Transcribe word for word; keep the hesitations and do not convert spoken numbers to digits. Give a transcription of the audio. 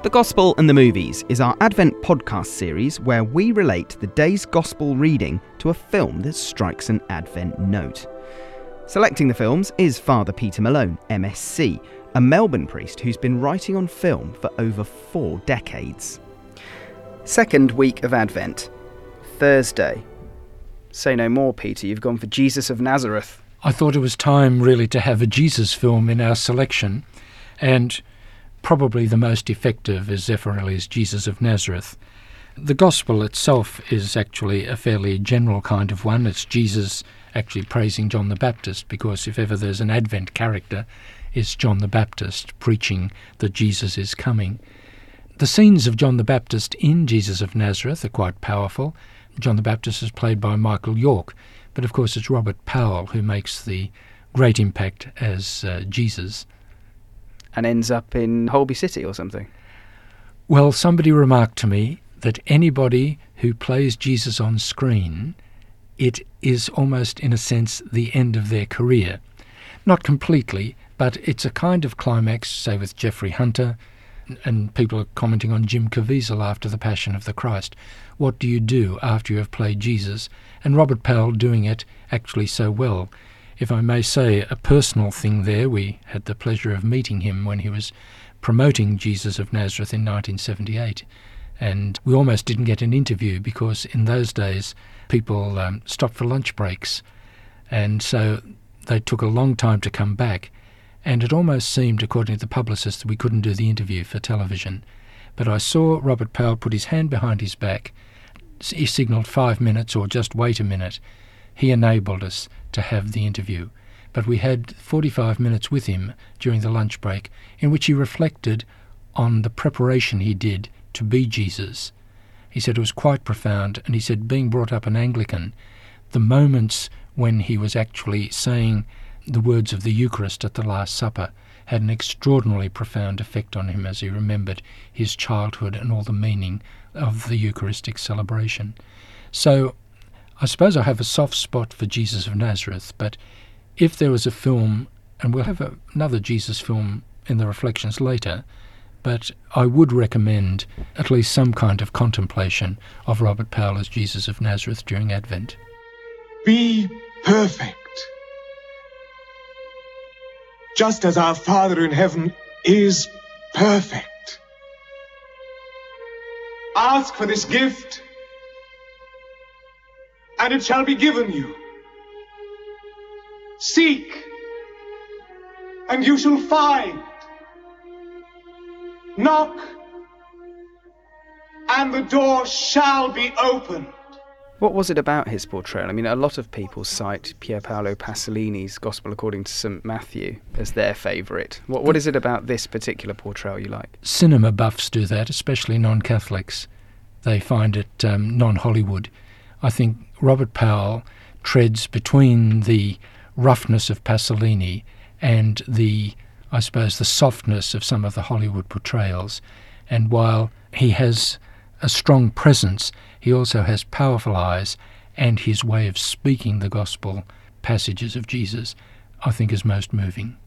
The Gospel and the Movies is our Advent podcast series where we relate the day's Gospel reading to a film that strikes an Advent note. Selecting the films is Father Peter Malone, M S C, a Melbourne priest who's been writing on film for over four decades. Second week of Advent, Thursday. Say no more, Peter, you've gone for Jesus of Nazareth. I thought it was time really to have a Jesus film in our selection, and probably the most effective is Zeffirelli's Jesus of Nazareth. The Gospel itself is actually a fairly general kind of one. It's Jesus actually praising John the Baptist, because if ever there's an Advent character, it's John the Baptist preaching that Jesus is coming. The scenes of John the Baptist in Jesus of Nazareth are quite powerful. John the Baptist is played by Michael York, but of course it's Robert Powell who makes the great impact as uh, Jesus. And ends up in Holby City or something. Well, somebody remarked to me that anybody who plays Jesus on screen, it is almost, in a sense, the end of their career. Not completely, but it's a kind of climax, say with Jeffrey Hunter, and people are commenting on Jim Caviezel after The Passion of the Christ. What do you do after you have played Jesus? And Robert Powell doing it actually so well. If I may say a personal thing there, we had the pleasure of meeting him when he was promoting Jesus of Nazareth in nineteen seventy-eight. And we almost didn't get an interview because in those days people um, stopped for lunch breaks. And so they took a long time to come back. And it almost seemed, according to the publicist, that we couldn't do the interview for television. But I saw Robert Powell put his hand behind his back. He signalled five minutes or just wait a minute. He enabled us to have the interview. But we had forty-five minutes with him during the lunch break in which he reflected on the preparation he did to be Jesus. He said it was quite profound, and he said, being brought up an Anglican, the moments when he was actually saying the words of the Eucharist at the Last Supper had an extraordinarily profound effect on him as he remembered his childhood and all the meaning of the Eucharistic celebration. So I suppose I have a soft spot for Jesus of Nazareth, but if there was a film, and we'll have a, another Jesus film in the reflections later, but I would recommend at least some kind of contemplation of Robert Powell as Jesus of Nazareth during Advent. Be perfect, just as our Father in heaven is perfect. Ask for this gift, and it shall be given you. Seek, and you shall find. Knock, and the door shall be opened. What was it about his portrayal? I mean, a lot of people cite Pier Paolo Pasolini's Gospel according to Saint Matthew as their favourite. What What is it about this particular portrayal you like? Cinema buffs do that, especially non-Catholics. They find it um, non-Hollywood. I think Robert Powell treads between the roughness of Pasolini and the, I suppose, the softness of some of the Hollywood portrayals. And while he has a strong presence, he also has powerful eyes, and his way of speaking the gospel passages of Jesus, I think, is most moving.